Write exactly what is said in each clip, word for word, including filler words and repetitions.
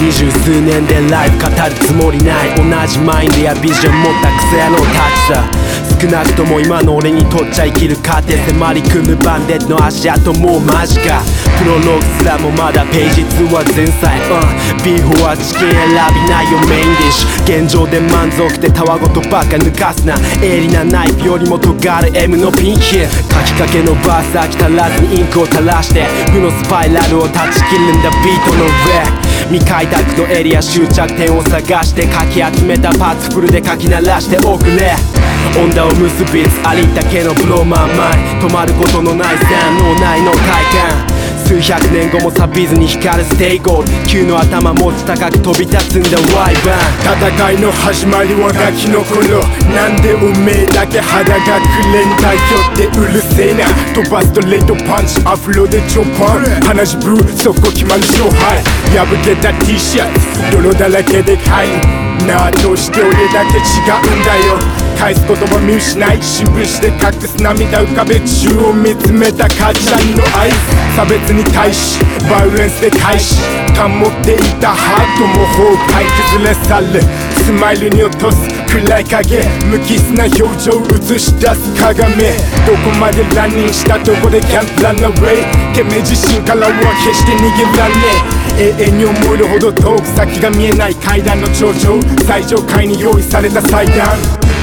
二十数年でライブ語るつもりない。同じマインドやビジョン持ったクソ野郎たちさ。少なくとも今の俺にとっちゃ生きる過程迫り来るバンデッドの足跡もうマジか。プロローグすらもまだページツーは前菜、うん、ビーフはチキン選びないよメインディッシュ。現状で満足でたわごとばっか抜かすな。鋭利なナイフよりも尖る M のピンヒッ書きかけのバース飽き足らずにインクを垂らして負のスパイラルを断ち切るんだビートの上。未開拓のエリア終着点を探してかき集めたパーツフルでかき鳴らしておくれ。温度を結びつありったけのブローマーマイ止まることのないサン脳内の快感。数百年後も錆びずに光るステイゴール球の頭持ち高く飛び立つんだワイバン。 戦いの始まりはガキの頃。なんでおめえだけ肌がくれんだよってうるせえな。飛ばすとレッドパンチアフロでチョッパー話ブーそこ決まる勝敗。破けた T シャツ泥だらけでかいなあどうして俺だけ違うんだよ。返す言葉見失い新聞紙で隠す涙浮かべ宙を見つめた母ちゃんの愛。差別に対しバイオレンスで開始保っていたハートも崩壊崩れ去る。スマイルに落とす暗い影無機質な表情映し出す鏡。どこまでランニングしたとこで Can't run away。 てめえ自身からは決して逃げらんねえ。永遠に思えるほど遠く先が見えない階段の頂上最上階に用意された祭壇。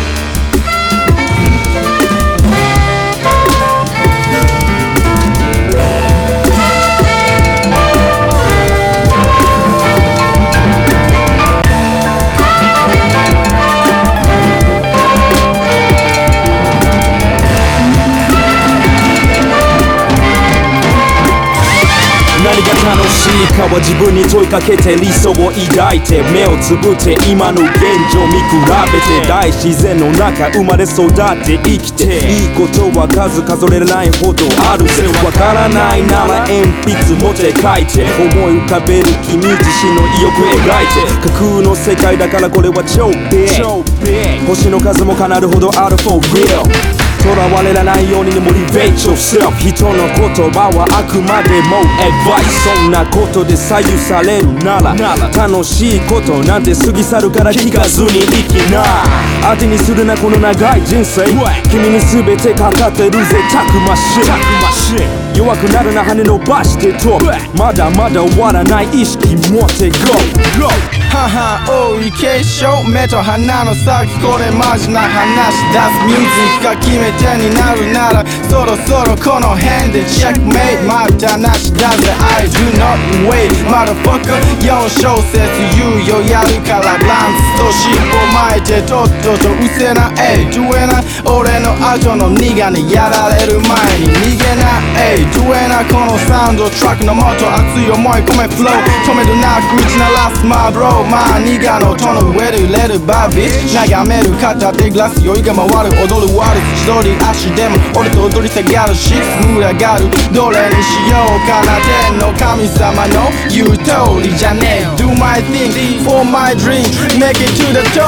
何が楽しいかは自分に問いかけて理想を抱いて目をつぶって今の現状見比べて大自然の中生まれ育って生きていいことは数数えれないほどあるぜ。わからないなら鉛筆持って書いて思い浮かべる君自身の意欲描いて架空の世界だからこれは超ビッグ星の数もかなるほどある for real。囚われらないようにモリベート yourself。 人の言葉はあくまでも advice。 そんなことで左右されるなら楽しいことなんて過ぎ去るから聞かずに生きな。当てにするなこの長い人生君に全てかかってるぜたくましい。弱くなるな羽伸ばしてとまだまだ終わらない意識持って go。 ははおい継承目と鼻の先これマジな話出すミュージックが決め手になるならそろそろこの辺でチェックメイトまたなしだぜ I do not wait motherfucker。 よん小節猶予やるからランスと尻尾巻いてとっととうせなえいどえな俺の後のニガにやられる前に逃げなえいどえなこのサウンドトラックのもと熱い思い込めフロー止めるなく打ち鳴らすマブローまあニガの音の上で揺れるバービー眺める片手グラス酔いが回る踊るワルツ一人足でも俺と踊り下がるシックス群がるどれにしようかな天の神様の言う通りじゃねえ Do my thing for my dream make it to the top。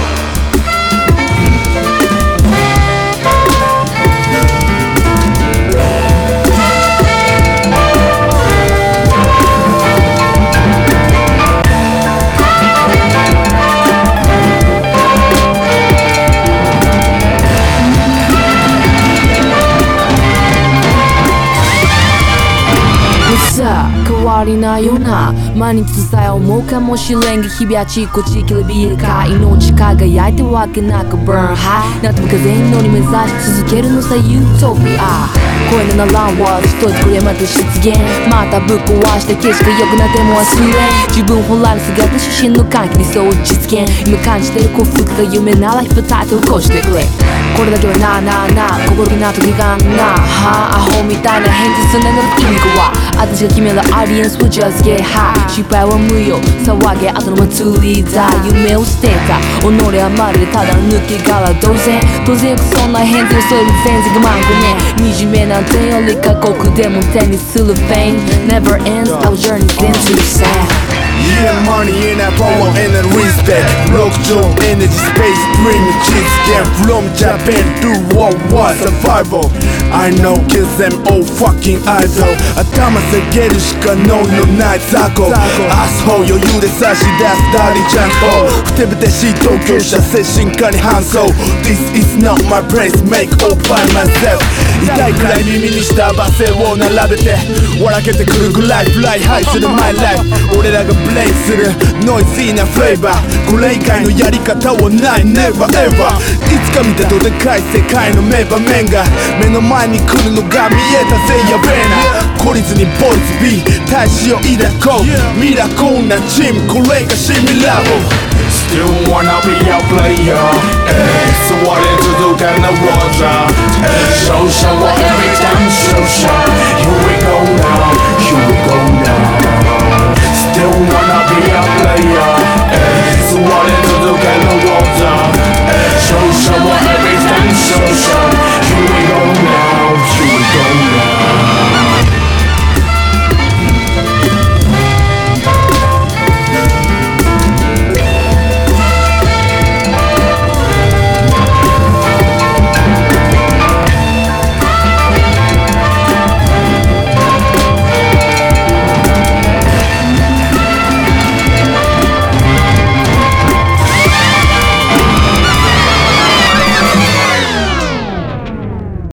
変わりないような毎日さえ思うかもしれんが日々あちこちきらびるか命輝いてわけなく burn high なんとも風に乗り目指し続けるのさユートピア声のならんは一つこれまた出現またぶっ壊して景色良くなっても忘れ自分本来の姿出身の歓喜にそう実現今感じてる幸福が夢ならひとたいと起こしてくれこれだけはなあなあなあ心気な時がなはあアホみたいな返事すんなの意味が私が決めるアディエンス will just get high 失敗は無用騒げ後の祭りだ夢を捨てた己はまるでただの抜け殻当然当然よくそんな返事を添える前世がまんごね惨めなんてより過酷でも手にする Fame never ends our journey into the sound。Yeah, money and that power and that respect. Block job, energy, space, dream, kids get from Japan to World War survival. I know kill them all fucking idol 頭下げるしか能のない雑魚アスホー余裕で差し出すダーリーちゃんとふてぶてしい東京車精神科に搬送 This is not my place make all by myself 痛いくらい耳にした罵声を並べて笑けてくるぐらいフライハイする my life 俺らがブレイクするノイズーなフレーバーこれ以外のやり方はない Never ever いつか見たどでかい世界の名場面が目の前に来るのが見えたぜやべえな懲りずにボイス B 大使を抱こうミラコーなチームこれがシミラボ Still wanna be a player ey, så var det inte du kan vara ey, So so what every time so so